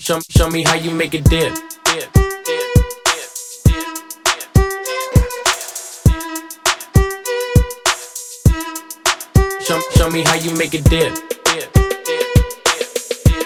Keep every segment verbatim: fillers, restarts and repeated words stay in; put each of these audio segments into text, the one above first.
Show, show me how you make it dip. Dip, dip, dip, dip, dip. Show, show me how you make it dip. Dip, dip, dip, dip.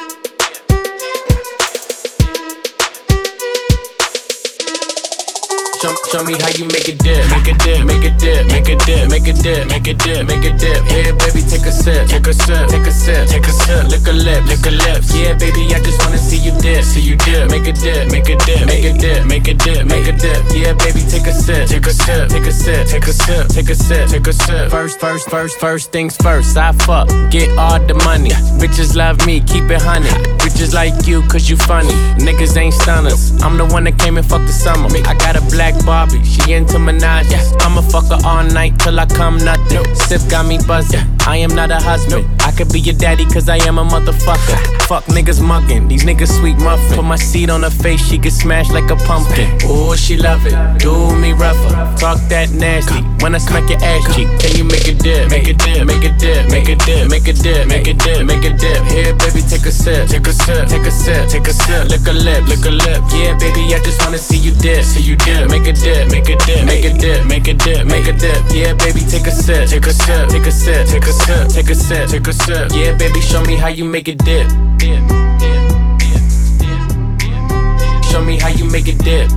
Show, show me how you make it dip. Make it dip, make it dip, make it dip, make it dip, make it dip, make it dip. Yeah, baby, take a sip, take a sip, take a sip, take a sip. Lick a lip, lick a lips. Yeah, baby, I just wanna see you dip, see you dip. Make it dip, make it dip, make it dip, make it dip, make it dip. Yeah, baby, take a sip, take a sip, take a sip, take a sip, take a sip, take a sip. First, first, first, first things first. I fuck, get all the money. Bitches love me, keep it honey. Bitches like you, cause you funny. Niggas ain't stunners. I'm the one that came and fucked the summer. I got a black Barbie, she into Minaj. I'ma fuck her all night till I come nothing. Sip got me buzzing. I am not a husband. I could be your daddy cause I am a motherfucker. Fuck niggas mugging, these niggas sweet muffin. Put my seed on her face, she get smashed like a pumpkin. Ooh, she love it, do me rougher. Talk that nasty, when I smack your ass cheek. Can you make it dip, make it dip, make it dip, make it dip, make it dip, make it dip, make it dip. Here baby, take a sip, take a sip, take a sip, take a sip. Lick a lip, lick a lip. Yeah baby, I just wanna see you dip, see you dip. Make it dip, make it dip, make it dip, make it dip, make it dip. Yeah baby, take a sip, take a sip, take a sip, take a sip, take a sip, take a sip. Yeah baby, show me how you make it dip. Dip, dip, dip, dip, dip. Show me how you make it dip.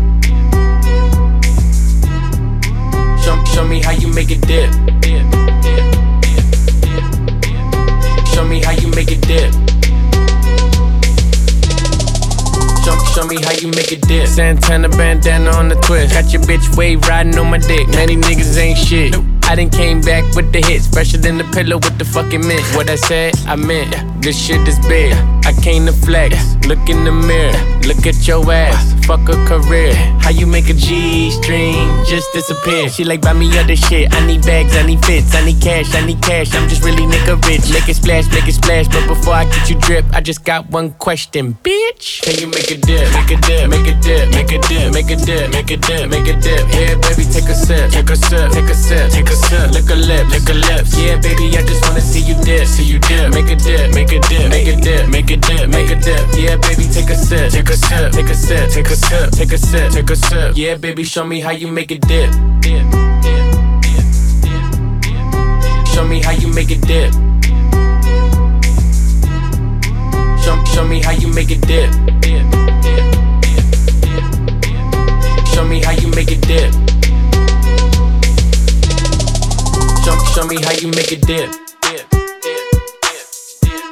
Show, show me how you make it dip. Dip, dip, dip, dip, dip. Show me how you make it dip. Show, show me how you make it dip. Santana bandana on the twist. Got your bitch wave riding on my dick. Many niggas ain't shit. I done came back with the hits, fresher than the pillow with the fucking mint. What I said, I meant. This shit is big. I came to flex. Look in the mirror. Look at your ass. Fuck a career. How you make a G-string just disappear? She like, buy me other shit. I need bags, I need fits, I need cash, I need cash. I'm just really nigga rich. Make it splash, make it splash. But before I get you drip, I just got one question, bitch. Can you make it dip? Make it dip, make it dip, make it dip, make it dip, make it dip, make it dip. Yeah, baby, take a sip, take a sip, take a sip, take a sip. Lick a lip, lick a lips. Yeah, baby, I just wanna see you dip, see you dip. Make it dip, make it dip, make it dip, make it dip, make it dip. Yeah, baby, take a sip, take a sip, take a sip, take a sip, take a sip, take a sip. Yeah, baby, show me how you make it dip. Dip, dip, dip, dip, dip. Show me how you make it dip. Show, show me how you make it dip. Dip, dip, dip, dip, dip. Show me how you make it dip. Show, show me how you make it dip. Dip, dip, dip, dip,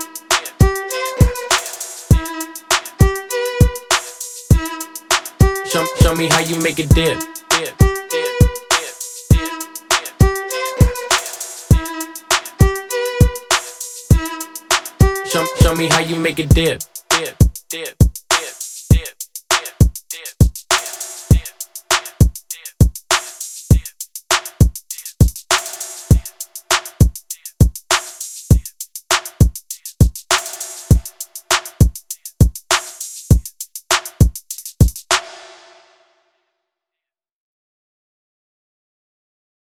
dip. Show, show me how you make it dip. Dip, dip, dip, dip, dip. Show, show me how you make it dip. Dip, dip.